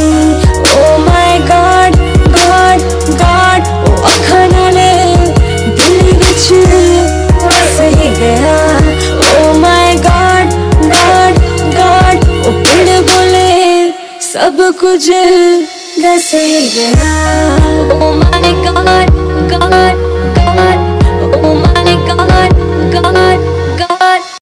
O my God God God, ओ अखां नाले दिल विच वस ही गया। Oh my God God God, ओ बिन बोले सब कुछ दस ही गया। Oh my God God